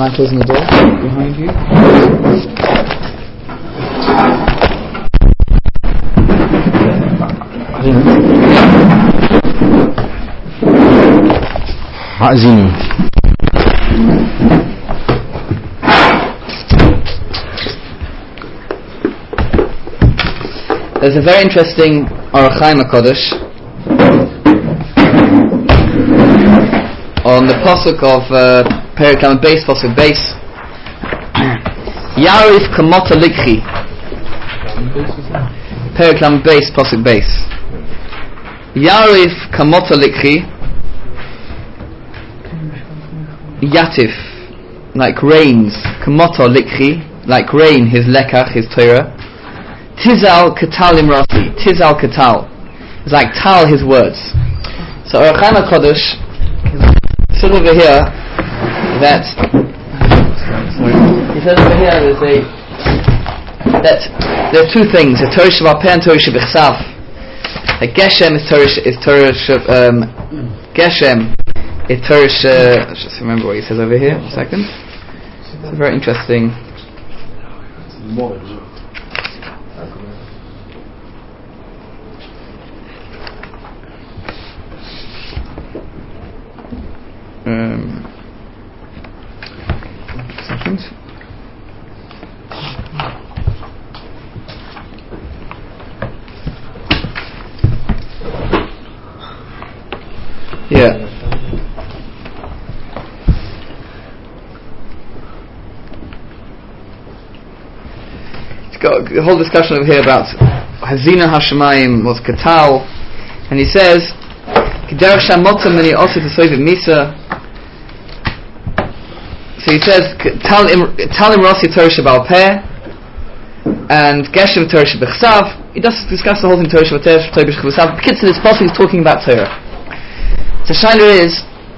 mind closing the door behind you? There's a very interesting Orach Chaim HaKadosh on the pasuk of Perek Lamed Beis, pasuk Beis. Yarif kamota likhi. Perek Lamed Beis, pasuk Beis. Yarif kamota likhi. Yatif, like rains. Kamota likhi, like rain. His lekach, his Torah. Tizal katal imrasi. Tizal katal. It's like tal his words. So Orach Chaim HaKadosh says over here that he says over here that there are two things: the Torah Sheba'al Peh and Torah Shebechsav. That Geshem is Torah Geshem is Torah. Let's just remember what he says over here. 1 second. It's a very interesting. Second. Yeah. It's got a whole discussion over here about Hazina Hashemayim was Katal, and he says K'derech Shamotam Meni Osi T'Soiv Misa. So he says Tal Imrasi Torah Sheba'al Peh and Geshem Torah Shebechsav. He does discuss the whole thing Torah Sheba'al Peh, Torah Shebechsav. Kids in this passage he's talking about Torah. So Shaila is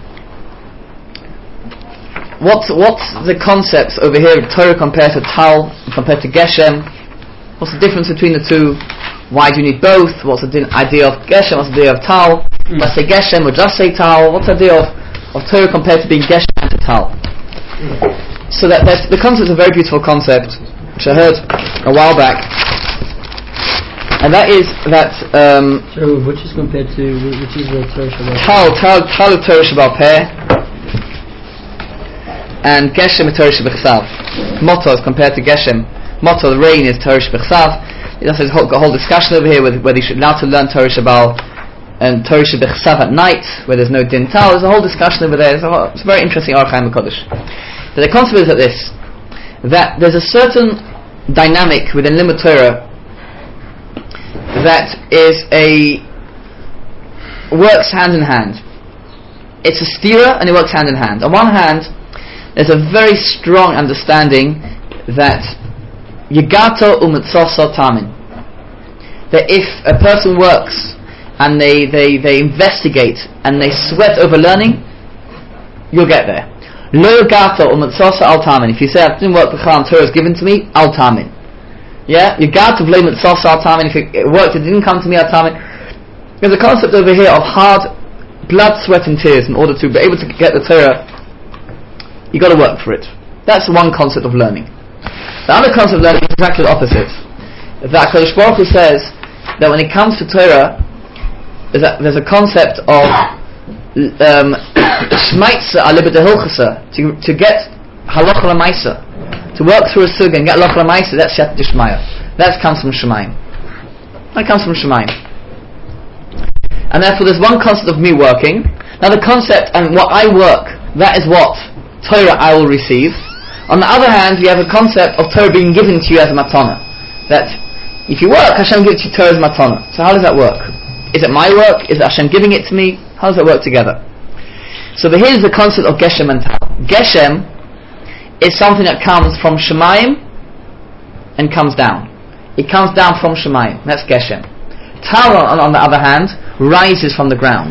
what's the concepts over here of Torah compared to Tal, compared to Geshem? What's the difference between the two? Why do you need both? What's the idea of Geshem? What's the idea of Tal? Let's say Geshem or just say Tal. What's the idea of Torah compared to being Geshem and to Tal? So that the concept is a very beautiful concept, which I heard a while back, and that is that. So which is compared to which is the Torah Sheba'al Peh? Tal of Torah Sheba'al Peh and Geshem of Torah Shebechsav. Moto is compared to Geshem. Moto, the rain, is Torah Shebechsav. There's a whole discussion over here whether you should allow to learn Torah Sheba'al and Torah Shebechsav at night, where there's no din tal. There's a whole discussion over there. It's a very interesting Orach Chaim HaKadosh. But the concept is that there's a certain dynamic within Limud Torah that works hand in hand. It's a stira and it works hand in hand. On one hand, there's a very strong understanding that Yigato u'mitzoso tamin, that if a person works and they investigate and they sweat over learning, you'll get there. Lo Yigato u'mitzoso al tamin. If you say I didn't work the Torah is given to me, al tamin. Yeah, Yigato v'lo mitzoso al tamin. If it worked, it didn't come to me, al tamin. There's a concept over here of hard blood, sweat and tears in order to be able to get the Torah. You got to work for it. That's one concept of learning. The other concept of learning is exactly the opposite. That HaKadosh Baruch Hu says that when it comes to Torah, there's a concept of shmaitza alibet hilchasa, to get halacha l'maisa, to work through a suga and get halacha l'maisa. That's shat d'shmaya. That comes from Shemayim. That comes from Shemayim. And therefore, there's one concept of me working. Now, the concept and what I work, that is what Torah I will receive. On the other hand, you have a concept of Torah being given to you as a matana. That if you work, Hashem gives you Torah as matana. So how does that work? Is it my work? Is it Hashem giving it to me? How does that work together? So here's the concept of Geshem and Tal. Geshem is something that comes from Shemayim and comes down. It comes down from Shemayim. That's Geshem. Tal, on the other hand, rises from the ground.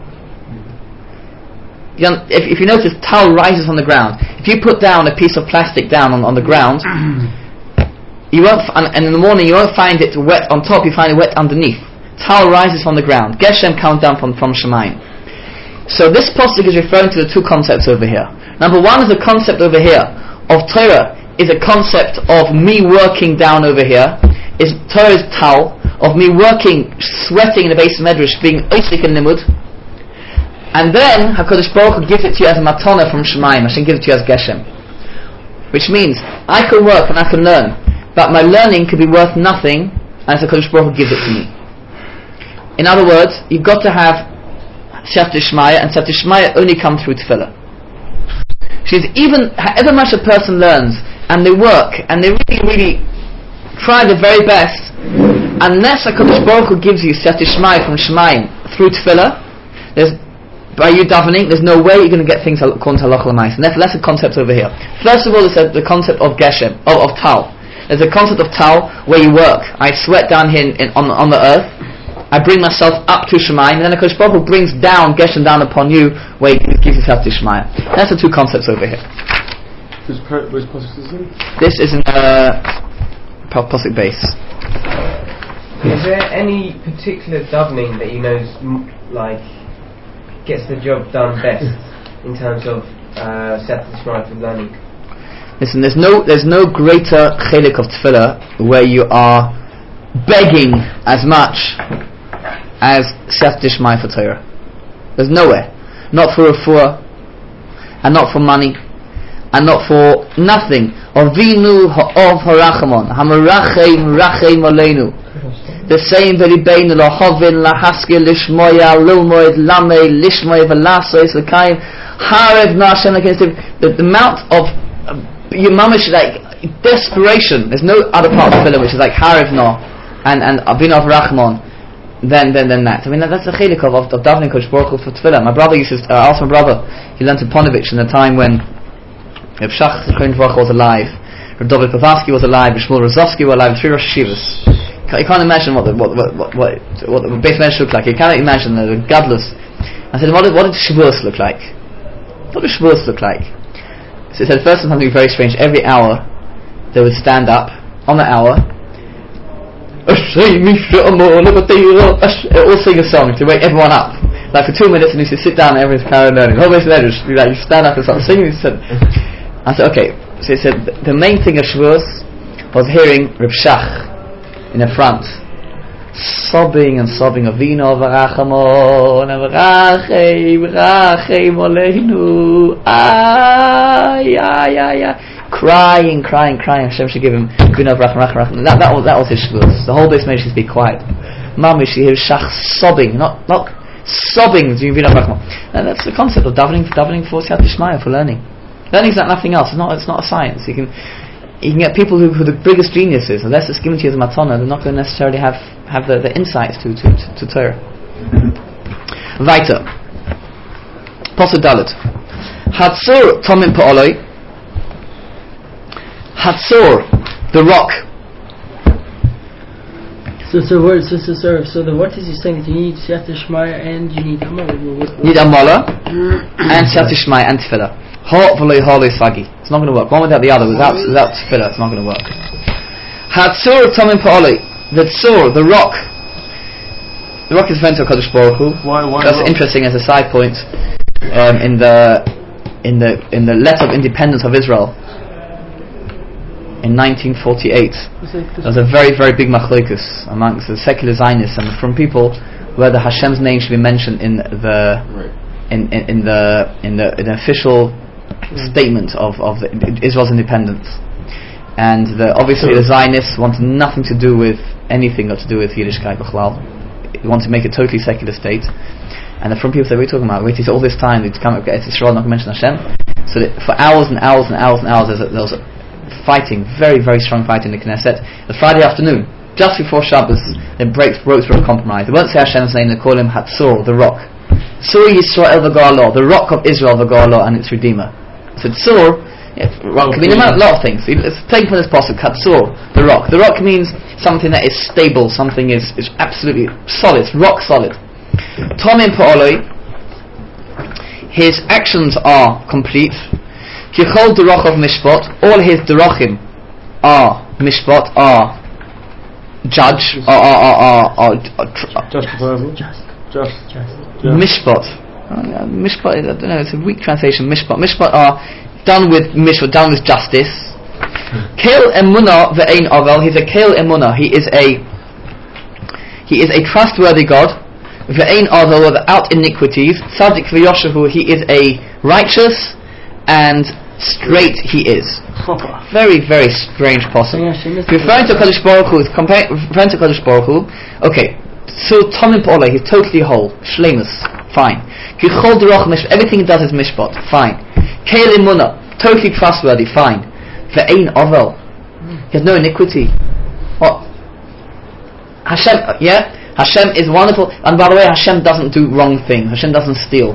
If you notice, Tal rises from the ground. If you put down a piece of plastic down on the ground, you won't, and in the morning you won't find it wet on top. You find it wet underneath. Tal rises from the ground. Geshem comes down from Shemayim. So this pasuk is referring to the two concepts over here. Number one is a concept over here of Torah is a concept of me working down over here. Is Torah's tal of me working, sweating in the base of Medrash, being oisik in limud. And then HaKadosh Baruch Hu gives it to you as a matana from Shemayim. Hashem gives it to you as Geshem. Which means I can work and I can learn, but my learning could be worth nothing unless HaKadosh Baruch Hu gives it to me. In other words, you've got to have Siyata Shmaya, and Siyata Shmaya only come through Tefillah. She's even, however much a person learns, and they work, and they really, really try their very best, unless HaKadosh Baruch Hu gives you Siyata Shmaya from Shemayim through Tefillah, by you davening, there's no way you're going to get things according to Halacha L'Maisa. And therefore that's a concept over here. First of all, there's the concept of Geshem, of Tal. There's a concept of Tal where you work. I sweat down here on the earth, I bring myself up to Shemayim, and then HaKadosh Baruch Hu brings down Geshem down upon you where he gives himself to Shemayim. That's the two concepts over here. This is in Pasuk base. Is there any particular davening that you know gets the job done best in terms of satisfied with learning? Listen, there's no greater chelik of tefillah where you are begging as much as Siyata Shmaya for Torah. There's nowhere. Not for refuah, and not for money, and not for nothing. Avinu ha'ov harachamon, hamarachem rachem aleinu. The same v'libeinu lahavin lahaskil lishmoya lilmoid lamei lishmoy v'lasois l'kayim harev na'ashem l'kayim. The amount of your mamish desperation. There's no other part of the film which is like harev na and avinu of rachmon. Then that. I mean that's the chelik of davening Kodesh Baruch Hu for tefillah. My brother used to ask my brother. He learned in Ponevezh in the time when Reb Shach Zichron Livracha was alive, Reb David Pavarsky was alive, Reb Shmuel Rozovsky were alive, 3 Rosh Yeshivas. You can't imagine what the base measure looked like. You cannot imagine the gadlus. I said, what did Shavuos look like? What did Shavuos look like? So he said, first something very strange. Every hour they would stand up on the hour. All sing a song to wake everyone up. Like for 2 minutes, and he said, sit down and everyone's carrying learning. The whole base measure, you stand up and start singing. I said, okay. So he said, the main thing of Shavuos was hearing Reb Shach in the front, sobbing Avinu v'rachamon v'rachem aleinu, crying. Hashem should give him Avinu v'rachem. That was his Shavuos. The whole base measure should be quiet. Mamish, you hear Shach sobbing, not sobbing Avinu v'rachem. And that's the concept of davening for Siyata Shmaya, for learning. Learning is like nothing else. It's not a science. You can get people who are the biggest geniuses, unless it's given to you as a matana, they're not going to necessarily have the insights to Torah. Weiter. Pasuk Dalet. Hatzor Tomim Pa'oloi. Hatzor, the rock. So what is he saying? That you need Siyata Shmaya and you need Amala. You need Amala and Siyata Shmaya and Tefillah. It's not going to work. One without the other, without tefillah, it's not going to work. Hatzur Tomim Pa'oloi. The tzur, the rock. The rock is referred to HaKadosh Baruch Hu. Why That's rock? interesting as a side point. In the letter of independence of Israel in 1948, there was a very, very big machlokus amongst the secular Zionists and from people whether Hashem's name should be mentioned in the official statement of Israel's independence. And obviously the Zionists wanted nothing to do with anything got to do with Yiddishkeit B'chlal. They want to make a totally secular state. And from people said, what are you talking about? Waiting all this time to come up with Israel, not to mention Hashem. So that for hours and hours there was fighting, very, very strong fighting in the Knesset. The Friday afternoon, just before Shabbos, they broke through a compromise. They won't say Hashem's name, they call him Hatzor, the rock. Tzur Yisrael v'Ga'alah, the rock of Israel v'Ga'alah and its Redeemer. So Tzur, rock can mean a lot of things. It's taken from this pasuk, Hatzor, the rock. The rock means something that is stable, something is absolutely solid, rock solid. Tomim Pa'oloi, his actions are complete. Kichol Derach of Mishpat, all his Derachim are Mishpat, are judge, are Justifiable. Just. Mishpat. Mishpat, I don't know, it's a weak translation. Mishpat are done with justice. Keil emunah ve'ein avel. He's a keil emunah. He is a trustworthy God. Ve'ein avel, without iniquities. Tzaddik v'yoshehu. He is a righteous and straight. He is. Very, very strange possible. Referring to Kadosh Baruch Hu, referring to Kadosh Baruch Hu. Okay, so Tomim P'oleh, he's totally whole, shlemus, fine. Kichol Derach Mishpat, everything he does is mishpat, fine. Keil emunah, totally trustworthy, fine. Ve'ein avel, he has no iniquity. What? Hashem, yeah? Hashem is wonderful, and by the way, Hashem doesn't do wrong things. Hashem doesn't steal.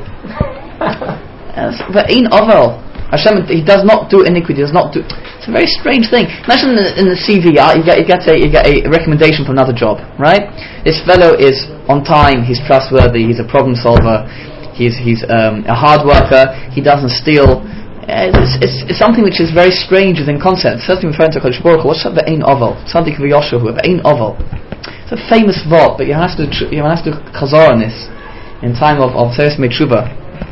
Ve'ein avel, Hashem, he does not do iniquity. Does not do. It's a very strange thing. Imagine in the CV, you get a recommendation for another job, right? This fellow is on time. He's trustworthy. He's a problem solver. He's a hard worker. He doesn't steal. It's something which is very strange within concept. Certainly referring to Kodesh Baruch Hu. What's that? Ve'ein avel. Tzaddik v'yoshehu. Ve'ein avel. It's a famous vod, but you have to chazar on this in time of Teres Me'tshuva.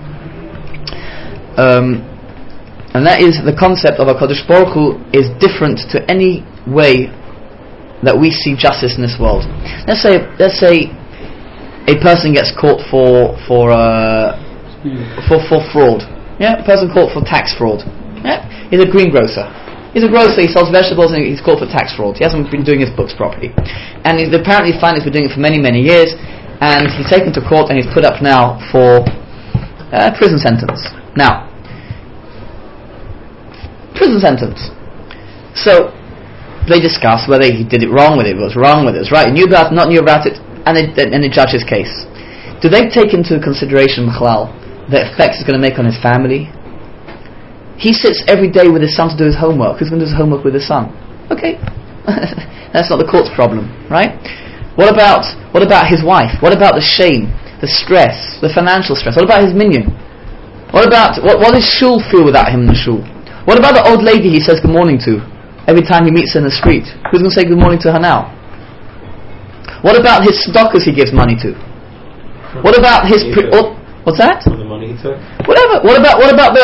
And that is the concept of a Kadosh Baruch Hu is different to any way that we see justice in this world. Let's say a person gets caught for fraud. Yeah, a person caught for tax fraud. Yeah, he's a greengrocer. He's a grocer. He sells vegetables and he's caught for tax fraud. He hasn't been doing his books properly, and he's apparently finally been doing it for many, many years. And he's taken to court and he's put up now for prison sentence. Now. Prison sentence. So they discuss whether he did it wrong, whether it was wrong, whether it was right, knew about it, not knew about it, and they judge his case. Do they take into consideration, Michlal, the effects it's going to make on his family? He sits every day with his son to do his homework. Who's going to do his homework with his son? Okay, that's not the court's problem, right? What about his wife? What about the shame, the stress, the financial stress? What about his minion? What does shul feel without him in the shul? What about the old lady he says good morning to every time he meets her in the street? Who's going to say good morning to her now? What about his stockers he gives money to? What about his what's that? The money he took. Whatever. What about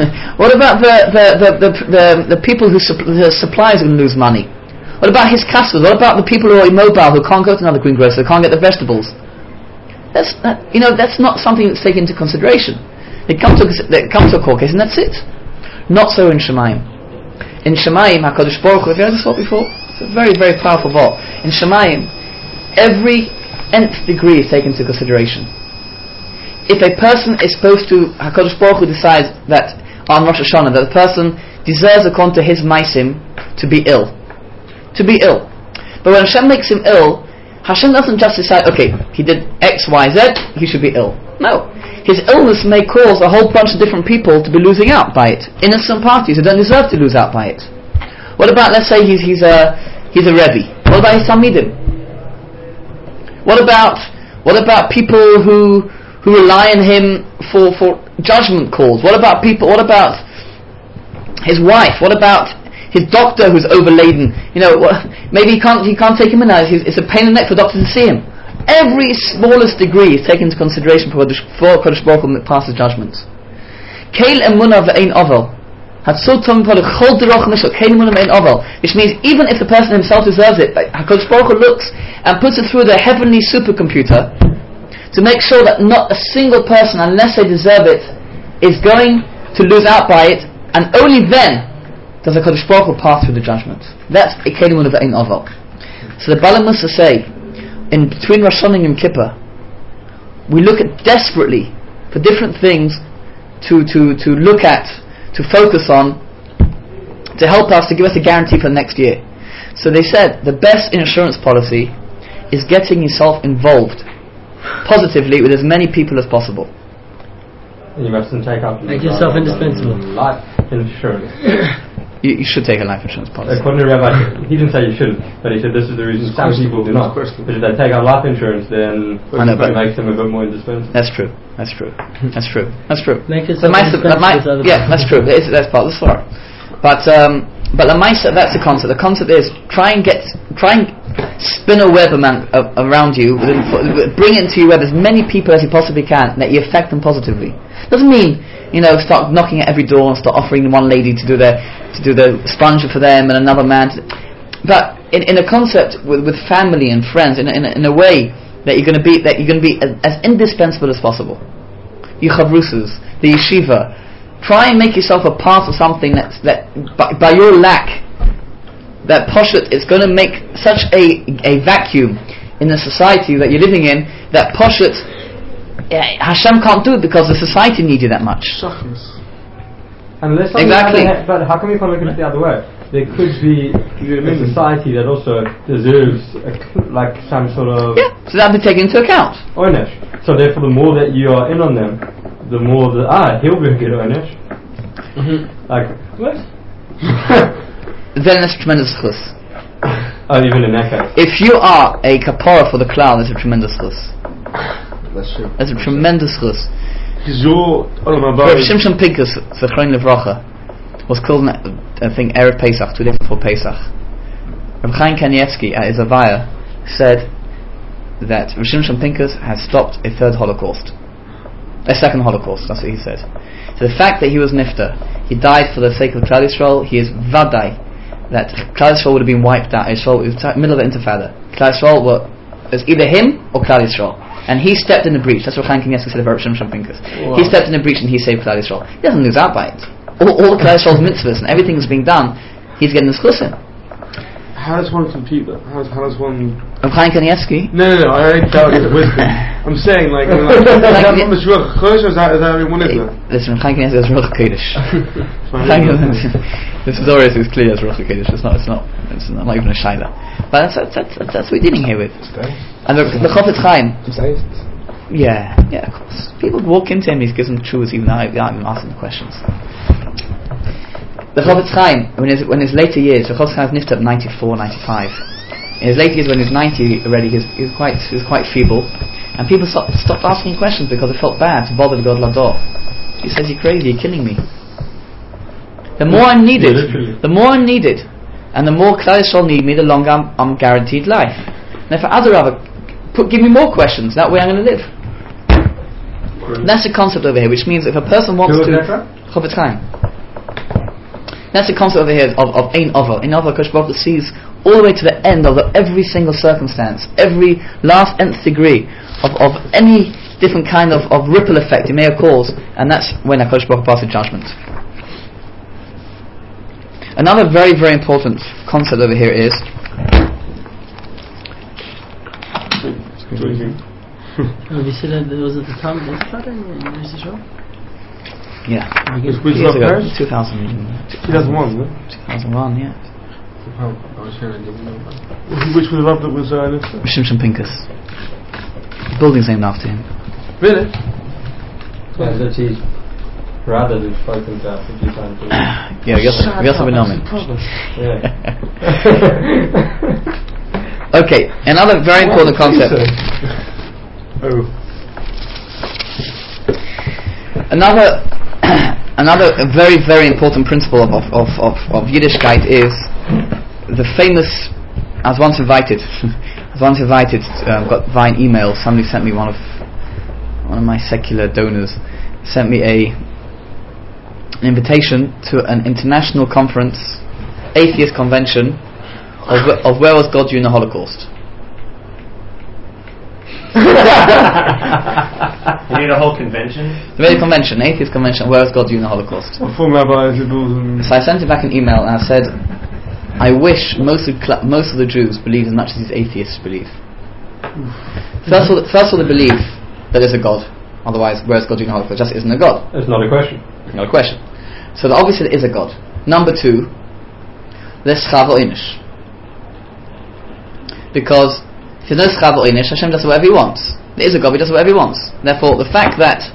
the people the suppliers are going to lose money? What about his customers? What about the people who are immobile who can't go to another greengrocer, can't get the vegetables? That's not something that's taken into consideration. They come to a court case and that's it. Not so in Shemayim. In Shemayim, HaKadosh Baruch Hu, have you heard this word before? It's a very, very powerful word. In Shemayim, every nth degree is taken into consideration. If a person is supposed to, HaKadosh Baruch Hu decides that on Rosh Hashanah, that the person deserves according to his maisim to be ill. To be ill. But when Hashem makes him ill, Hashem doesn't just decide, okay, he did X, Y, Z, he should be ill. No. His illness may cause a whole bunch of different people to be losing out by it. Innocent parties who don't deserve to lose out by it. What about, let's say he's a Rebbe. What about his Talmidim? What about people who rely on him for judgment calls? What about his wife? What about his doctor who's overladen? Maybe he can't take him in now. It's a pain in the neck for doctors to see him. Every smallest degree is taken into consideration for Kodesh Baruch Hu passes judgments. Keil emunah ve'ein avel. Which means even if the person himself deserves it, Kodesh Baruch Hu looks and puts it through the heavenly supercomputer to make sure that not a single person, unless they deserve it, is going to lose out by it, and only then does the Kodesh Baruch Hu pass through the judgment. That's a keil emunah ve'ein avel. So the Bala Musa say, in between Rosh Hashanah and Yom Kippur, we look at desperately for different things to look at, to focus on, to help us, to give us a guarantee for the next year. So they said the best insurance policy is getting yourself involved positively with as many people as possible. And you mustn't take out make yourself indispensable. Life insurance. You should take a life insurance policy. According to Rabbi, he didn't say you shouldn't, but he said this is the reason some people do not. But if they take out life insurance, then it makes them a bit more indispensable. That's true. That's true. That's true. That's true. Make yourself indispensable. Yeah, that's true. That's part of the story. But But Lamaisa, that's the concept. The concept is try and spin a web around you, bring into your web as many people as you possibly can, that you affect them positively. Doesn't mean start knocking at every door and start offering one lady to do the sponger for them and another man. But in a concept with family and friends, in a way that you're going to be as indispensable as possible. You chavrusas, the yeshiva. Try and make yourself a part of something that by your lack, that poshut is going to make such a vacuum in the society that you're living in, that poshut Hashem can't do it because the society needs you that much. Exactly. But how come you can't look at it the other way? There could be a society that also deserves some sort of... Yeah, so that'll be taken into account. Onesh. So therefore the more that you are in on them, the more he'll be good onesh. What? Then it's tremendous chus. Oh, even in that case. If you are a kapara for the clown, it's a tremendous chus. That's true. It's a tremendous chus. Because you're... Rav Shimshon Pinkus, Zechron Levracha, was killed I think Erev Pesach, 2 days before Pesach. Rav Chaim Kanievsky at his Avaya said that Rav Shimshon Pinkus has stopped a second Holocaust, that's what he said. So the fact that he was nifter, he died for the sake of Klal Yisrael, he is vadai that Klal Yisrael would have been wiped out. Yisrael, it was the middle of the Intifada. Klal Yisrael was either him or Klal Yisrael, and he stepped in the breach. That's what Chaim Kanievsky said about Rav Shimshon Pinkus. Wow. He stepped in the breach and he saved Klal Yisrael. He doesn't lose out by it. All the Klal Yisrael's mitzvahs and everything's being done, he's getting the schus in. How does one compute that? How does one... Rav Chaim Kanievsky? No, I doubt his wisdom. I'm saying, is that from the Shruach HaKodesh, or is that one is it? Listen, Rav Chaim Kanievsky is Shruach HaKodesh. This is always as clear as Shruach HaKodesh. It's not even a shaila. But that's what we're dealing here with. And the Chofetz Chaim... Yeah, of course. People walk into him, he gives them truths even though I'm even asking the questions. The Chofetz Chaim, when his later years, the Chofetz Chaim was nifted at 94, 95. In his later years, when he was 90 already, he was quite feeble, and people stopped asking questions because it felt bad to bother the God Lador. He says, "You're crazy, you're killing me." The more I'm needed, and the more Klal Yisrael need me, the longer I'm guaranteed life. And if Adarabah, give me more questions, that way I'm going to live. That's the concept over here, which means if a person wants to... Chofetz Chaim. That's the concept over here of Ein Ova. Ein Ova, Kosh Baruch Hu sees all the way to the end of every single circumstance, every last nth degree of any different kind of ripple effect it may have caused, and that's when Kosh Baruch Hu passes judgment. Another very, very important concept over here is... You said that was at the time of the Intifada in Israel? Yeah. Which was ago? 2001, 2001, yeah. Which was the Rav that was listed? Shimshon Pinkus. The building's named after him. Really? Yeah, that's his brother who's spoken to us a few times. Yeah, we also know him. Yeah. Okay, another very important concept. Another very, very important principle of Yiddishkeit is the famous... I was once invited, got via an email, somebody sent me one of my secular donors, sent me an invitation to an international conference, atheist convention, of where was God during the Holocaust. You need a whole convention? The very convention, atheist convention, where was God during the Holocaust? So I sent him back an email and I said, I wish most of the Jews believe as much as these atheists believe. First of all, they believe there is a God. Otherwise, where is God during the Holocaust? Just isn't a God. It's not a question. Not a question. So obviously there is a God. Number two, there's Chav Einish. Because if there's no Chav Einish, Hashem does whatever He wants. There is a God, He does whatever He wants. Therefore, the fact that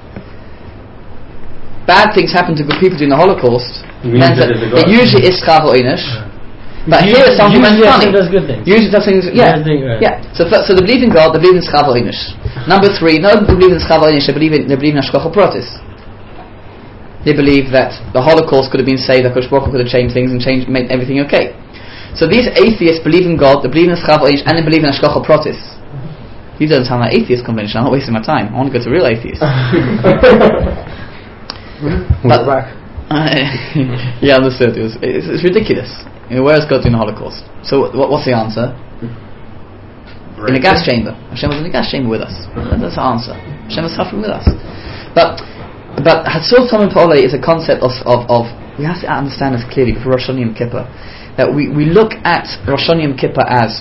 bad things happen to good people during the Holocaust means that it usually is Chav Einish. But here it's something that's funny. Usually does things, yeah. So they believe in God, they believe in Chav Einish. Number three, no, they believe in Chav Einish, they believe in Hashgacha Pratis. they believe that the Holocaust could have been saved, that Kosh Baruch Hu could have changed things and made everything okay. So these atheists believe in God, they believe in Chav Oish, and they believe in Hashgacha Pratis. These don't sound like atheist convention. I'm not wasting my time. I want to go to real atheists. But yeah, understood. It's ridiculous. Where is God doing the Holocaust? So what's the answer? In a gas chamber. Hashem was in a gas chamber with us. That's the answer. Hashem was suffering with us. But Hatzur Tomim Pa'olei is a concept of we have to understand this clearly for Rosh Hashanah Yom Kippur, that we look at Rosh Hashanah Yom Kippur as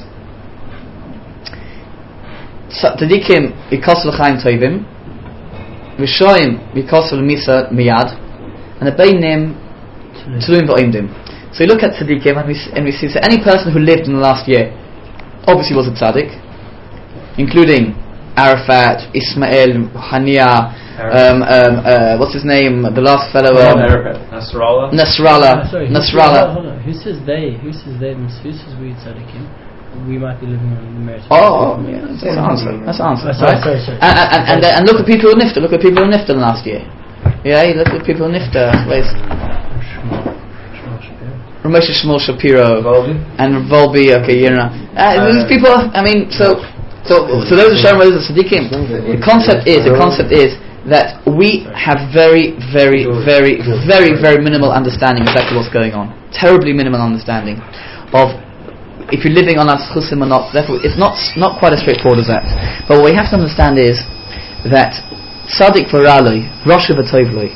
Tzadikim Yikosel L'chaim Tovim, Rishoyim Yikosel L'misa Miyad, and the Beinim Tluim V'Oimdim. So we look at Tzadikim and we see, so any person who lived in the last year obviously was a Tzadik, including Arafat, Ismail, Hania, what's his name? The last fellow. Nasrallah. Nasrallah. Hold on. Who says they? Who says we tzaddikim? We might be living on the merit. Yeah, that's the answer. That's the answer. Sorry. And look at people who nifter. Look at people who nifter last year. Yeah, look at people who nifter. Ramosha Shmuel Shapiro and Volby. Okay, these people. I mean, so those are showing whether the tzaddikim. The concept is that we have very, very, very, very, very minimal understanding of exactly what's going on. Terribly minimal understanding of if you're living on Aschusim or not. Therefore, it's not quite as straightforward as that. But what we have to understand is that Tzaddik V'Raloi, Rosh V'Tovloi,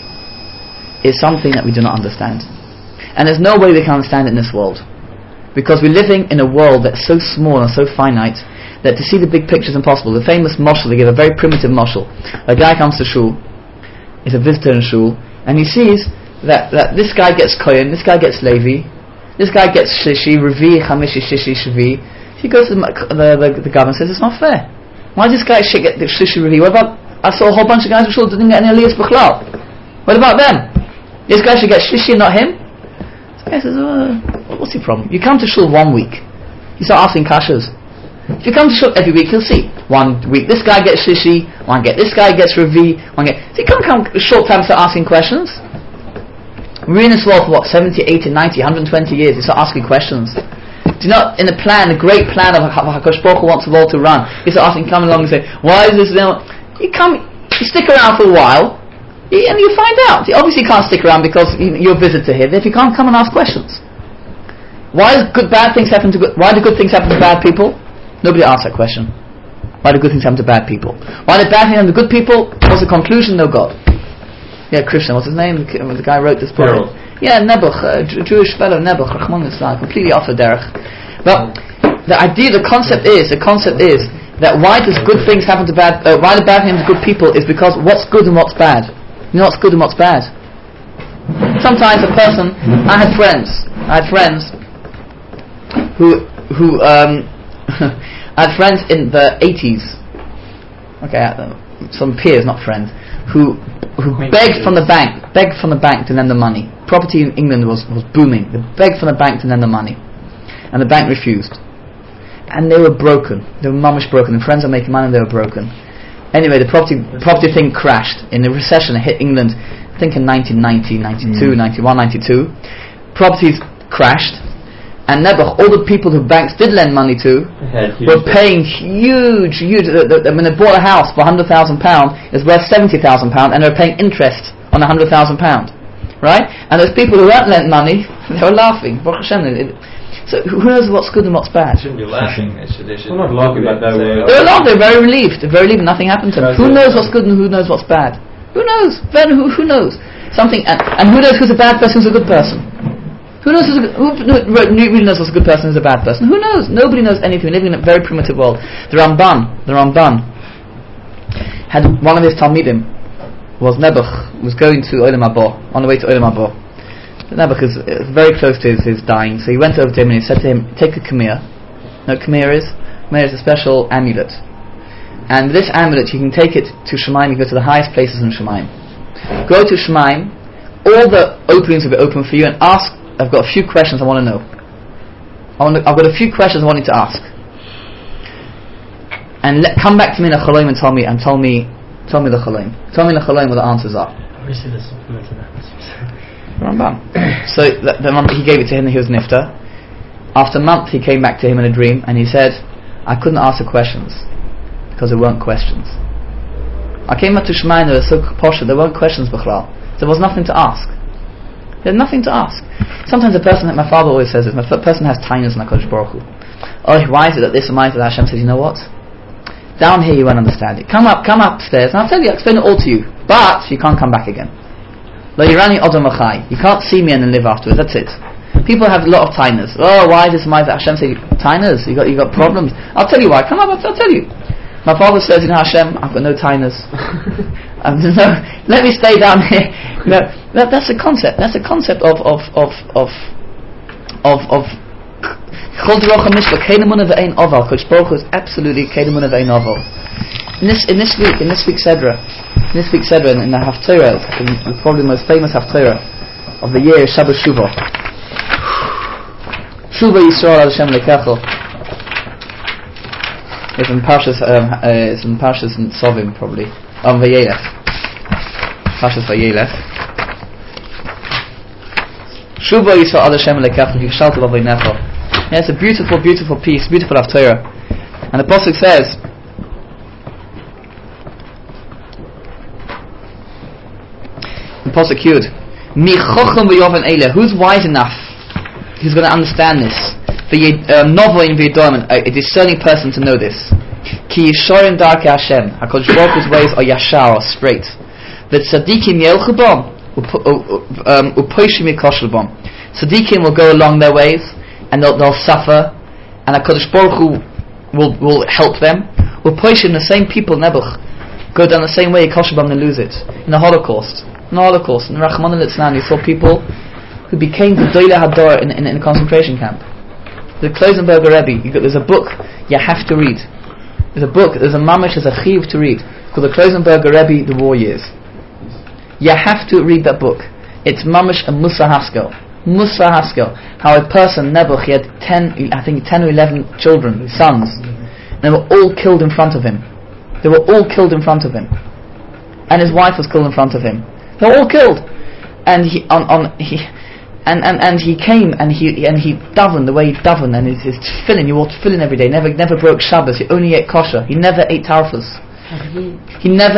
is something that we do not understand. And there's no way we can understand it in this world. Because we're living in a world that's so small and so finite that to see the big picture is impossible. The famous mashal, they give a very primitive mashal. A guy comes to shul, is a visitor in shul, and he sees that this guy gets kohen, this guy gets levi, this guy gets shlishi, revi, chamishi, shishi, shvi. He goes to the governor and says, it's not fair. Why does this guy get the shlishi, revi? What about, I saw a whole bunch of guys in shul that didn't get any aliyas b'chlal. What about them? This guy should get shlishi, not him? This guy says, what's your problem? You come to shul 1 week, you start asking kashas. If you come to shul every week, you'll see 1 week this guy gets shishi, this guy gets revi, So you can't come short time to start asking questions. We're in this world for 70, 80, 90, 120 years. You start asking questions. Do you know, in the great plan of how HaKadosh Baruch Hu wants the world to run, you start asking, come along and say, why is this? You stick around for a while, and you find out. You obviously can't stick around because you're a visitor here. If you can't come and ask questions, why do good things happen to bad people? Nobody asked that question. Why do good things happen to bad people? Why do bad things happen to good people? What's the conclusion? No God. Yeah, Krishna, what's his name? The guy who wrote this book. Yeah, Nebuch, Jewish fellow Nebuch, Rachman Islam, completely off the derech. But the concept is that why does good things happen to why do bad things happen to good people is because what's good and what's bad. You know what's good and what's bad. Sometimes a person, I had friends who I had friends in the 80s. Okay, some peers, not friends, who begged from the bank to lend them money. Property in England was booming. They begged from the bank to lend them money, and the bank refused. And they were broken. They were mamish broken. The friends are making money, and they were broken. Anyway, the property thing crashed in the recession. It hit England, I think in 1990, 92, 91, 92. Properties crashed. And Nebuch, all the people who banks did lend money to were paying huge. When they bought a house for £100,000, it's worth £70,000, and they were paying interest on £100,000, right? And those people who weren't lent money, they were laughing. Baruch Hashem. So who knows what's good and what's bad? Shouldn't be laughing. We're not laughing about that. They were laughing. They're very relieved. Nothing happened to them. Who knows what's good and who knows what's bad? Who knows? Who knows? Something. And who knows who's a bad person, who's a good person? Who knows who really knows what's a good person, who's a bad person? Who knows? Nobody knows anything. We're living in a very primitive world. The Ramban had one of his Talmidim was Nebuch, was going to Olam Haba, on the way to Olam Haba. Nebuch is very close to his dying, so he went over to him and he said to him, take a Khmer. You know what Khmer is? Khmer is a special amulet. And this amulet, you can take it to Shemaim, you go to the highest places in Shemaim. Go to Shemaim, all the openings will be open for you, and ask, I've got a few questions I want to know. I've got a few questions I want you to ask. And come back to me in a chaloim and tell me the chaloim. Tell me in the chaloim what the answers are. Obviously, the supplement to that. Rambam. So the month he gave it to him, he was nifta. After a month, he came back to him in a dream, and he said, "I couldn't answer questions because there weren't questions. I came up to Shemayin, they were so posh, there weren't questions, b'chlal. There was nothing to ask. There's nothing to ask. Sometimes a person, my father always says this, my person has tainas in HaKadosh Baruch Hu. Oh, why is it that this and why is it that Hashem says, you know what? Down here you won't understand it. Come upstairs, and I'll tell you, I'll explain it all to you. But you can't come back again. Lo yirani odom v'chai. You can't see me and then live afterwards. That's it. People have a lot of tainas. Oh, why is this and why is that? Hashem says, tainas, you got problems. I'll tell you why. Come up, I'll tell you. My father says, Hashem, I've got no tainas. Let me stay down here. That's a concept. That's a concept of Chol Derocha Mishla, Kedemunah Ve'ein Oval. Kodesh Baruch Hu is absolutely Kedemunah Ve'ein Oval. In this week's Sedra, in the Haftarah, probably the most famous Haftarah of the year, Shabbos Shuvah. Shuvah Yisrael Ad Hashem Lekecho. It's in Parshas Sovim probably. Vayelech. Parshas Vayelech. Shuvah Yisrael Ad Hashem Lekecho Yikshalta B'Aveinecho. Yeah, it's a beautiful, beautiful piece, beautiful Haftarah. And the Pasuk says, the Pasuk Yud, Mi Chochem V'Yoven Eileh. Who's wise enough? Who's going to understand this? Novo in V'Yodoim, a discerning person to know this. Ki Yishorim Darkei Hashem. HaKadosh Baruch Hu's ways are yashar, or straight. V'Tzadikim Yelchu Bom, U'Poishim Yikoshel Bom. Tzadikim will go along their ways, and they'll suffer, and HaKadosh Baruch Hu will help them. U'Poishim, the same people, Nebuch, go down the same way, Yikoshel Bom, and lose it. In the Holocaust, in Rachmana Litzlan, you saw people who became the Doyle Hador in a concentration camp. The Kloisenberger Rebbe, there's a book you have to read. There's a mamash, there's a chiyuv to read, called the Kloisenberger Rebbe, The War Years. You have to read that book. It's mamash and Musa Haskell. How a person, Nebuch, he had 10 or 11 children, sons. And they were all killed in front of him. And his wife was killed in front of him. They were all killed. And he came and he davened the way he davened, and his tefillin, he wore tefillin every day, never broke Shabbos, he only ate kosher, he never ate tarfus. He never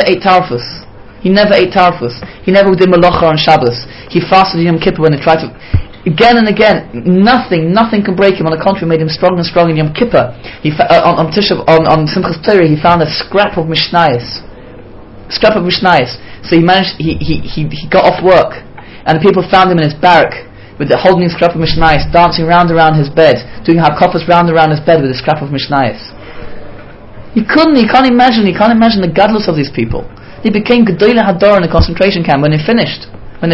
did malacha on Shabbos. He fasted in Yom Kippur when he tried to, again and again, nothing can break him. On the contrary, made him strong and strong in Yom Kippur. On Simchas Torah, he found a scrap of Mishnayos. So he managed, he got off work, and the people found him in his barrack with holding his scrap of Mishnayos, dancing round around his bed, doing hakafos round around his bed with a scrap of Mishnayos. He can't imagine the gadlus of these people. He became Gedolei Hador in a concentration camp when they finished.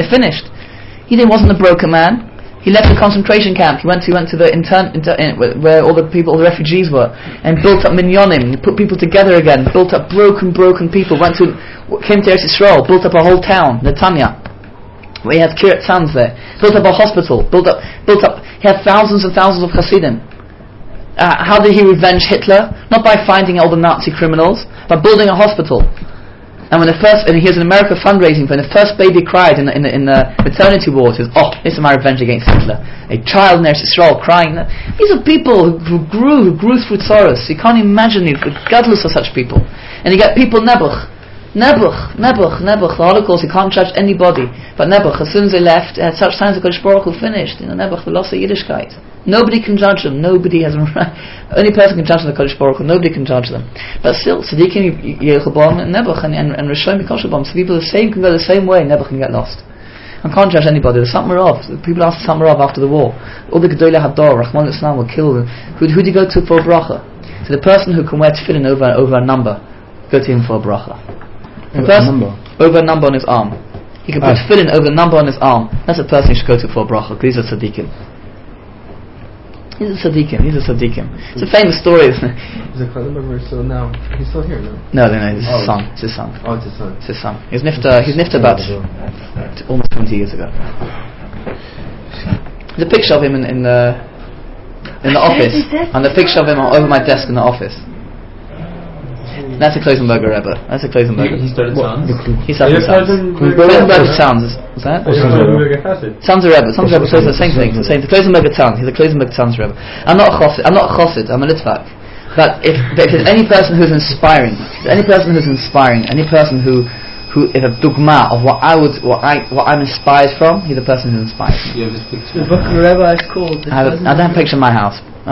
He wasn't a broken man. He left the concentration camp. He went to the where all the refugees were, and built up minyanim. He put people together again. Built up broken people. Came to Eretz Yisrael. Built up a whole town, Netanya, where he had Kiryat Sanz there. Built up a hospital. Built up. He had thousands and thousands of Hasidim. How did he revenge Hitler? Not by finding all the Nazi criminals, but building a hospital. And he was in America fundraising when the first baby cried in the maternity ward. He says, this is my revenge against Hitler. A child in Eretz Yisrael crying. These are people who grew through Tzoros. You can't imagine the godless of such people. And you get people, Nebuch, the Holocaust, you can't judge anybody. But Nebuch, as soon as they left, at such times the Kodesh Baruch Hu finished. Nebuch, the loss of Yiddishkeit. Nobody can judge them. Nobody has only person can judge the Kodesh Baruch Hu. Nobody can judge them. But still, Tzadikim Yechabom and Nebuch and Rishonim Yikoshabom. So people can go the same way. Nebuch can get lost. I can't judge anybody. There's something wrong. People asked something wrong after the war. All the Gedolei Hador, Rachmana Litzlan, were killed. Who do you go to for a bracha? So the person who can wear tefillin over a number, go to him for a bracha. The person over a number on his arm. He can put tefillin over a number on his arm. That's the person you should go to for a bracha. These are tzaddikim. He's a tzaddikim. It's a famous story. Is it Kloisenberger still now? He's still here, no? No. It's his son. Oh, it's his son. He's nifta about almost 20 years ago. There's a picture of him in the office, and the picture of him over my desk in the office. That's a Kloisenberger Rebbe. That's a Kloisenberger. He started Sons. He started Sons. Kloisenberger Sons. What's that? Sons of Rebbe. Sons of Rebbe. So it's the same thing. The Kloisenberger Sons. He's a Kloisenberger Sons Rebbe. I'm not a Chassid. I'm a Litvak. But if there's any person who's inspiring, any person who is a dogma of what I'm inspired from, he's the person who inspires me. You have this picture. The book of the Rebbe is called. I don't have a picture in my house. But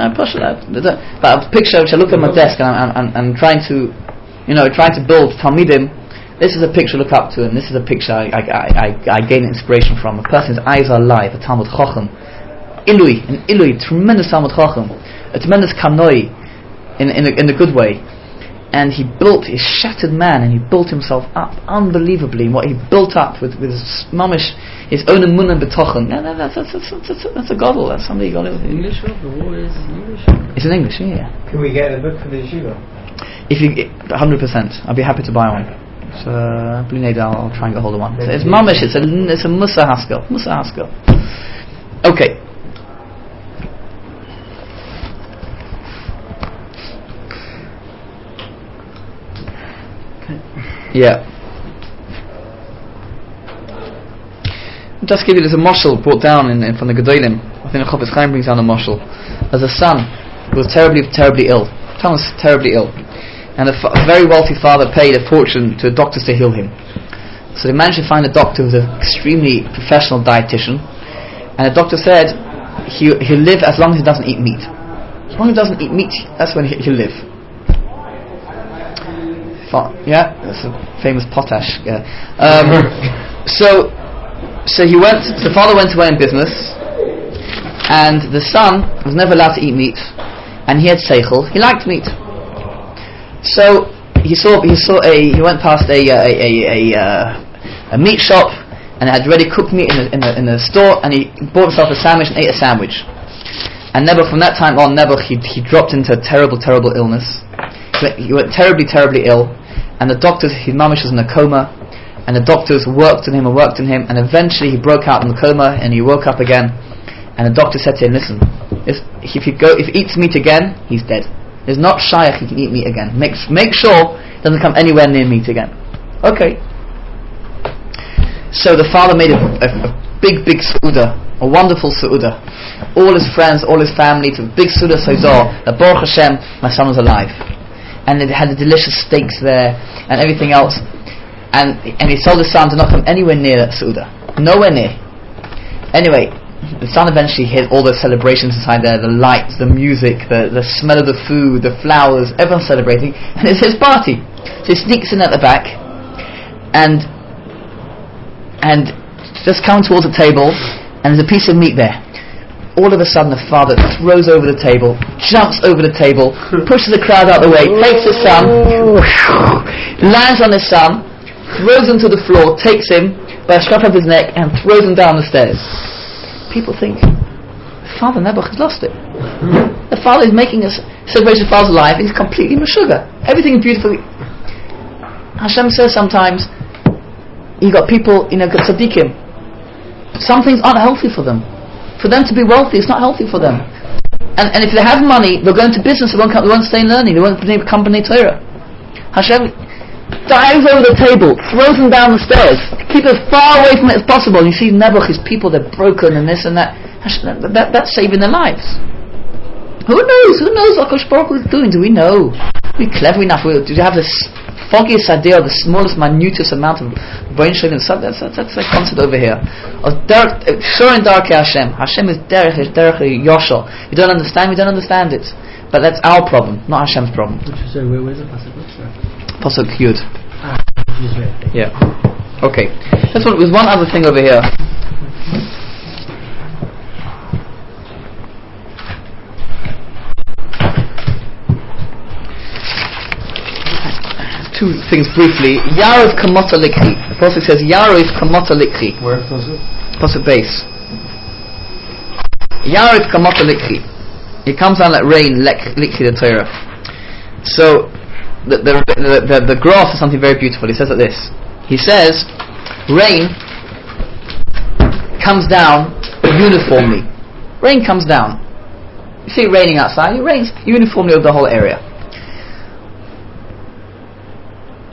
a picture which I look at my desk and I'm trying to build Talmidim. This is a picture to look up to, and this is a picture I gain inspiration from. A person's eyes are alive, a Talmud Chacham, Ilui, tremendous Talmud Chacham, a tremendous Kanoi, in a good way. And he shattered man, and he built himself up unbelievably. And what he built up with his mamish, his own emunah betochen. That's a godel. That's somebody you got to. English, the war is in English. It's in English, yeah. Can we get a book for the yeshiva? If you 100%, I'll be happy to buy one. So Blue Nada, I'll try and get hold of one. It's mamish. It's a Musa Haskell. Okay. Yeah. Just give you, there's a moshel brought down from the Gedolim. I think the Chofetz Chaim brings down a moshel. There's a son who was terribly ill. Tom was terribly ill, and a very wealthy father paid a fortune to doctors to heal him. So they managed to find a doctor who was an extremely professional dietitian, and the doctor said he'll live as long as he doesn't eat meat. As long as he doesn't eat meat, that's when he'll live. Yeah, that's a famous potash. Yeah. So the father went away in business, and the son was never allowed to eat meat, and he had seichel. He liked meat, so he went past a meat shop, and it had ready cooked meat in the store, and he bought himself a sandwich and ate a sandwich. And never from that time on, he dropped into a terrible illness. He went terribly ill. And the doctors, his mamish was in a coma, and the doctors worked on him, and eventually he broke out in the coma, and he woke up again, and the doctor said to him, listen, if he eats meat again, he's dead. It's not shaykh, he can eat meat again. Make sure he doesn't come anywhere near meat again. Okay. So the father made a big seudah, a wonderful seudah. All his friends, all his family, to a big seudah sezor, that Baruch Hashem, my son was alive. And it had the delicious steaks there and everything else, and he told his son to not come anywhere near that Suda, nowhere near. Anyway, the son eventually hit all the celebrations inside there, the lights, the music, the smell of the food, the flowers, everyone's celebrating, and it's his party. So he sneaks in at the back and just comes towards the table, and there's a piece of meat there. All of a sudden the father throws over the table, jumps over the table, pushes the crowd out of the way, takes his son, lands on his son, throws him to the floor, takes him by a scruff of his neck and throws him down the stairs. People think, Father Nebuch has lost it. The father is making a celebration of father's life, he's completely meshuggah. Everything is beautiful. Hashem says sometimes, you got people, got tzaddikim, some things aren't healthy for them. For them to be wealthy, it's not healthy for them. And if they have money, they'll go into business, they won't stay in learning, they won't come in Torah. Hashem dives over the table, throws them down the stairs, keep as far away from it as possible. And you see Nebuch, his people, they're broken and this and that. That's saving their lives. Who knows what Kosh Baruch Hu is doing? Do we know? Are we clever enough? Do you have this foggiest idea of the smallest, minutest amount of brain shaking? That's a concept over here. Sure in Darkei Hashem. Hashem is Derech Yoshel. You don't understand, we don't understand it. But that's our problem, not Hashem's problem. So where's the pasuk? Pasuk Yud. Yeah. Okay. There's one other thing over here. Two things briefly. Yarov Kamota Likhi. The Pasuk says Yarov Kamota Likhi. Where Pasuk? Pasuk base. Yarov Kamota Likhi. It comes down like rain, Likhi the Torah. So the graph is something very beautiful. He says like this. He says rain comes down uniformly. Rain comes down. You see it raining outside, it rains uniformly over the whole area.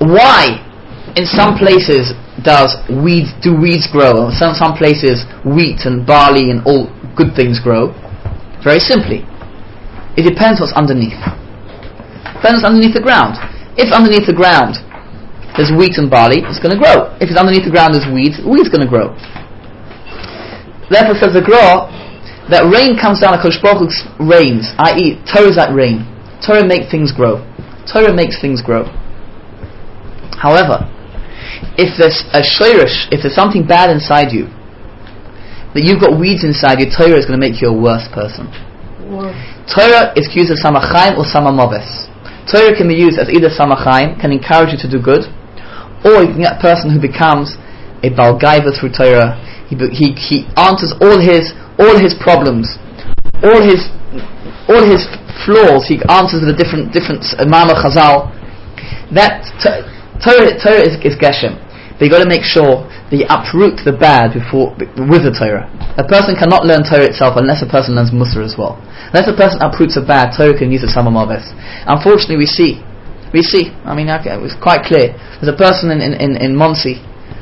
why in some places do weeds grow, and some places wheat and barley and all good things grow? Very simply, it depends what's underneath. Depends what's underneath the ground. If underneath the ground there's wheat and barley, it's going to grow. If it's underneath the ground there's weed's going to grow. Therefore, says the Gra, that rain comes down, HaKadosh Baruch Hu rains, i.e. Torah is that rain. Torah makes things grow. Torah makes things grow. However, if there's a shayrish, if there's something bad inside you, that you've got weeds inside you, Torah is going to make you a worse person. Torah is used as samachayim or samamobes. Torah can be used as either samachayim, can encourage you to do good, or you can get a person who becomes a balgaiva through Torah. He answers all his problems, all his flaws. He answers with a different mama chazal. That Torah is geshem, but you got to make sure that you uproot the bad with the Torah. A person cannot learn Torah itself unless a person learns Musar as well. Unless a person uproots the bad, Torah can use the Samamaves. Unfortunately, we see. I mean, it was quite clear. There's a person in Monsey,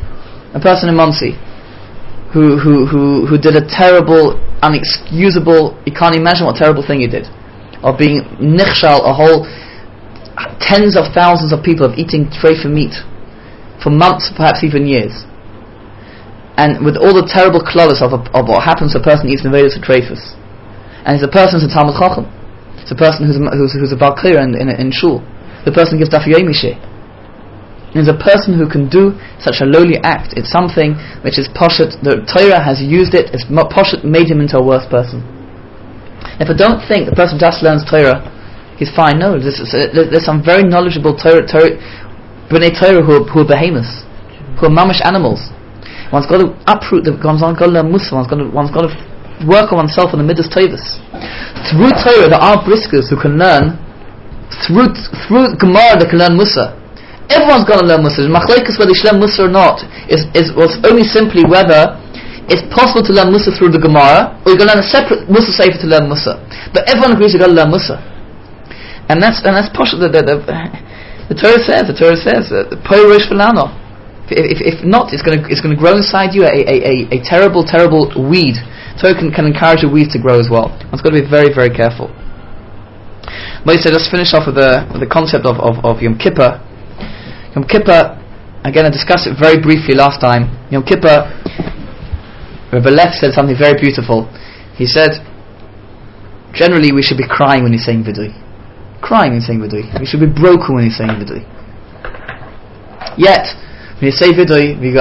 who did a terrible, unexcusable. You can't imagine what terrible thing he did, of being nichshal a whole tens of thousands of people of eating treifa meat for months, perhaps even years, and with all the terrible klolos of what happens to a person who eats nevedos of treifas. And it's a person who's a Talmud Chacham. It's a person who's a Balkira in shul. The person who gives daf yomi sheh. It's a person who can do such a lowly act. It's something which is poshet. The Torah has used it. It's poshet made him into a worse person. If I don't think the person just learns Torah, he's fine. No, there's some very knowledgeable B'nai Torah who are behemoths, who are mamish animals. One's got to uproot. One's got to learn Musa. One's got to work on oneself on the midas tovus. Through Torah, there are briskers who can learn. Through Gemara, they can learn Musa. Everyone's got to learn Musa. Machlekes whether you should learn Musa or not is only simply whether it's possible to learn Musa through the Gemara, or you're going to learn a separate Musa sefer to learn Musa. But everyone agrees you've got to learn Musa, and that's posh. The Torah says Poyrosh Velano. If not, it's going to grow inside you a terrible weed. Torah can encourage a weed to grow as well. One's got to be very, very careful. But he said, let's finish off with the concept of Yom Kippur. Yom Kippur, again, I discussed it very briefly last time. Yom Kippur, Rebbe Lev said something very beautiful. He said, generally we should be crying when you're saying Vidui. Crying when you're saying Vidui. We should be broken when you're saying Vidui. Yet, when you say Vidui, we go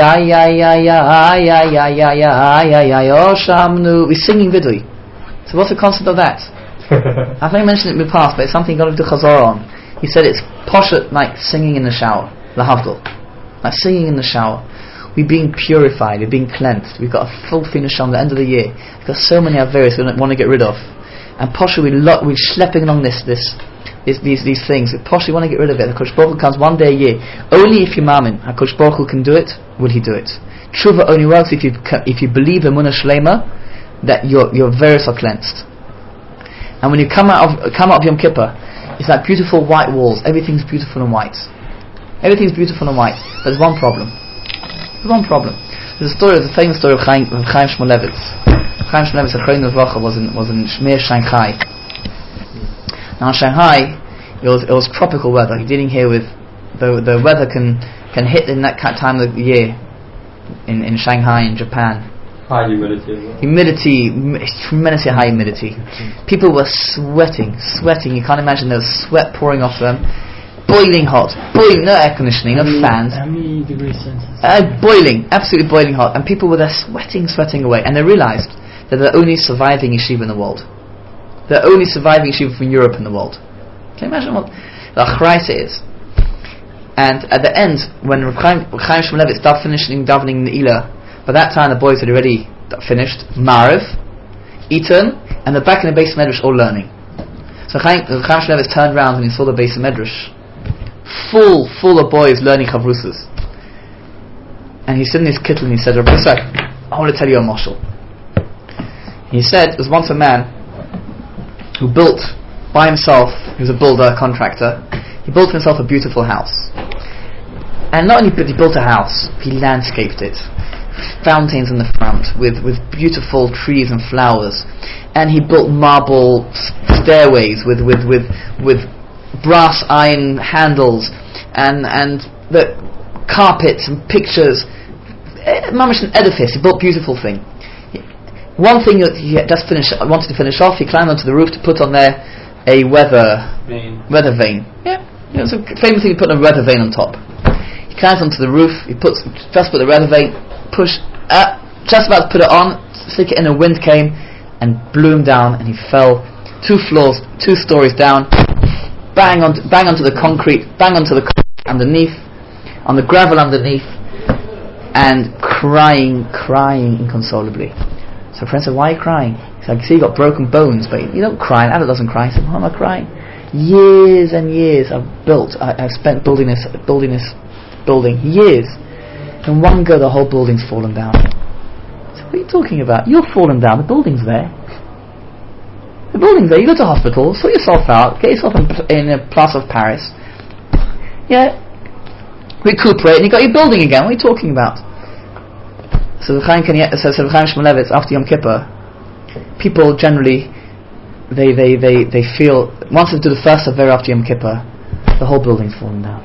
we're singing Vidui. So what's the concept of that? I think I mentioned it in the past, but it's something you've got to do Chazor on. He said it's poshet like singing in the shower, lahavdil, like singing in the shower. We're being purified, we're being cleansed. We've got a full finish on the end of the year. We've got so many averos we want to get rid of, and poshet we're schlepping along these things. Poshet we want to get rid of it. HaKadosh Baruch Hu comes one day a year. Only if you mamin HaKadosh Baruch Hu can do it, will He do it. Tshuva only works if you believe emunah shlema that your averos are cleansed. And when you come out of Yom Kippur, it's like beautiful white walls. Everything's beautiful and white. Everything's beautiful and white. There's one problem. There's a famous story of Chaim Shmulevitz. Chaim Shmulevitz, Achronim Levracha, was in Shanghai. Now in Shanghai, it was tropical weather. You're dealing here with the weather can hit in that time of the year in Shanghai, in Japan. High humidity as well. Tremendously high humidity. People were sweating. You can't imagine there was sweat pouring off them. Boiling hot. No air conditioning, no fans. How many degrees Celsius? Boiling. Absolutely boiling hot. And people were there sweating away. And they realized that they're the only surviving yeshiva in the world. They're the only surviving yeshiva from Europe in the world. Can you imagine what the achraisa is? And at the end, when Chaim Shmulevitz started finishing davening Ne'ilah, by that time the boys had already finished Mariv, eaten, and they're back in the Beis Medrash all learning. So Chaim Shmulevitz turned around and he saw the Beis Medrash full of boys learning chavrusas. And he stood in his kittel and he said, Rabbi Yitzhak, I want to tell you a mashal. He said, there was once a man who built by himself, he was a builder, contractor, he built himself a beautiful house. And not only did he built a house, he landscaped it. Fountains in the front with beautiful trees and flowers, and he built marble stairways with brass iron handles and the carpets and pictures. Mamish an edifice. He built beautiful thing. One thing that he wanted to finish off, he climbed onto the roof to put on there a weather vane. Yeah, it was a famous thing. He put a weather vane on top. He climbs onto the roof. He put the weather vane. Just about to put it on, stick it in, a wind came and blew him down, and he fell 2 stories down, bang onto the concrete underneath, on the gravel underneath, and crying inconsolably. So friend said, "Why are you crying?" He said, "I see you got broken bones, but you don't cry. An adult doesn't cry." He said, "Why am I crying? Years and years I've spent building this building, years. In one go, the whole building's fallen down." So what are you talking about? You're fallen down. The building's there. The building's there. You go to hospital, sort yourself out, get yourself in a plaster of Paris. Yeah, recuperate, and you got your building again. What are you talking about? So Chaim Shmulevitz, after Yom Kippur, people generally they feel once they do the first Avera after Yom Kippur, the whole building's fallen down.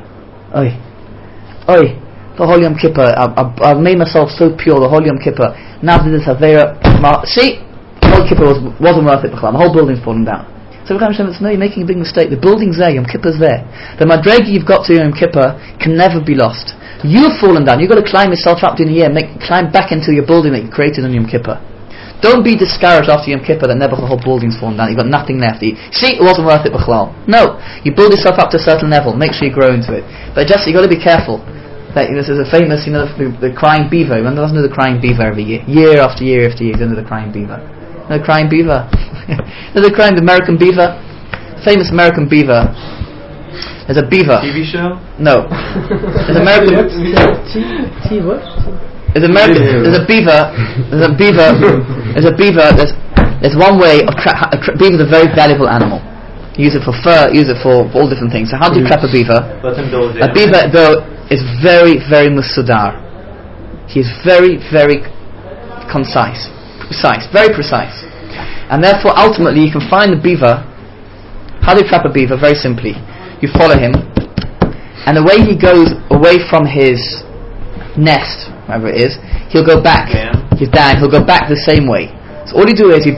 Oi. The whole Yom Kippur, I've made myself so pure. The whole Yom Kippur. Now that this Avera, see, the whole Kippur wasn't worth it. The whole building's fallen down. So Chaim Hashem says, no, you're making a big mistake. The building's there. Yom Kippur's there. The madrega you've got to Yom Kippur can never be lost. You've fallen down. You've got to climb yourself up during the year. Climb back into your building that you created on Yom Kippur. Don't be discouraged after Yom Kippur that never the whole building's fallen down. You've got nothing left. See, it wasn't worth it. No, you build yourself up to a certain level. Make sure you grow into it. But just you've got to be careful. This is a famous, the crying beaver. Everyone doesn't do the crying beaver every year after year after year. Don't do the crying beaver. The crying beaver. The American beaver. Famous American beaver. There's a beaver. TV show? No. There's American. What? There's a beaver. There's one way of beaver is a very valuable animal. Use it for fur. Use it for all different things. So how do you trap a beaver? A beaver though is very, very musudar. He's very, very precise, very precise, and therefore ultimately you can find the beaver. How do you trap a beaver? Very simply, you follow him, and the way he goes away from his nest, wherever it is, he'll go back. He'll go back the same way. So all you do is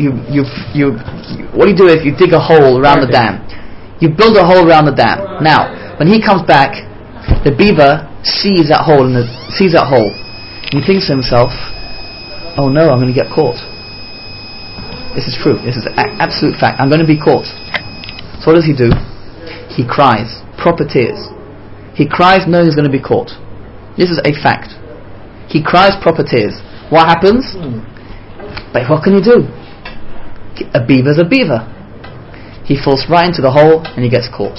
you dig a hole around the dam. You build a hole around the dam. Now, when he comes back, the beaver sees that hole and he thinks to himself, "Oh no, I'm going to get caught. This is true. This is absolute fact. I'm going to be caught." So what does he do? He cries, proper tears. He cries knowing he's going to be caught. This is a fact. He cries proper tears. What happens? But what can you do? A beaver's a beaver. He falls right into the hole and he gets caught.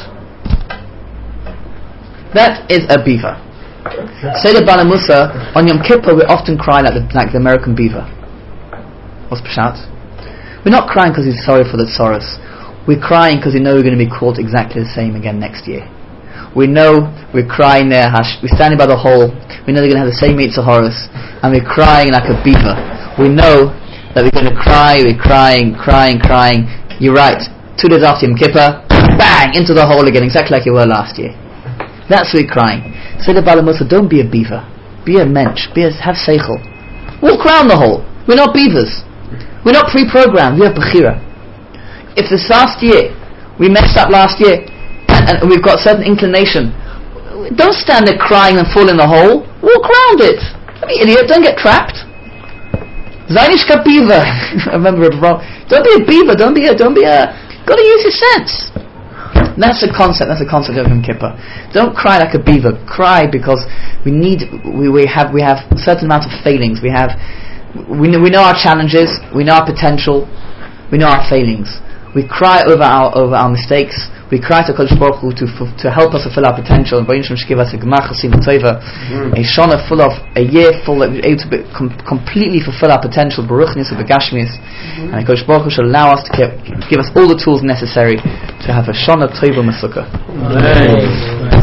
That is a beaver. Seder Bala Musa, on Yom Kippur we often cry like the American beaver. What's Pshat? We're not crying because he's sorry for the sorrows. We're crying because we know we're going to be caught exactly the same again next year. We know we're crying there, we're standing by the hole, we know they're going to have the same Eitzah Horus, and we're crying like a beaver. We know that we're going to cry, we're crying. You're right, 2 days after Yom Kippur, bang, into the hole again, exactly like you were last year. That's why we're crying. Say to Bala Musa, don't be a beaver. Be a mensch. Have seichel. Walk around the hole. We're not beavers. We're not pre-programmed. We have bechira. If this last year, we messed up last year, and we've got a certain inclination, don't stand there crying and fall in the hole. Walk around it. Don't be an idiot. Don't get trapped. Zainishka beaver. I remember it wrong. Don't be a beaver. Don't be a. Got to use your sense. That's the concept of Yom Kippur. Don't cry like a beaver. Cry because we have a certain amount of failings. We know our challenges. We know our potential. We know our failings. We cry over our mistakes. We cry to Kodesh Baruch Hu to help us fulfill our potential. And Baruch Hashem give us a Gemach Chasim Tova, a Shana full of a year full that we're able to completely fulfill our potential. Baruch Nisu Begashmis, and Kodesh Baruch Hu shall allow us to give us all the tools necessary to have a Shana Tova Mesukah.